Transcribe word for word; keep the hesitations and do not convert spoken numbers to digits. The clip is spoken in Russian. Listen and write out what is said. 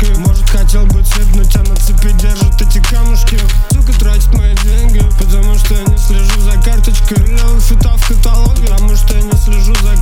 девушкой. Может, хотел бы цепнуть, а на цепи держит эти камушки. Сука тратит мои деньги, потому что я не слежу за карточкой. Левых фитов в каталоге, потому что я не слежу за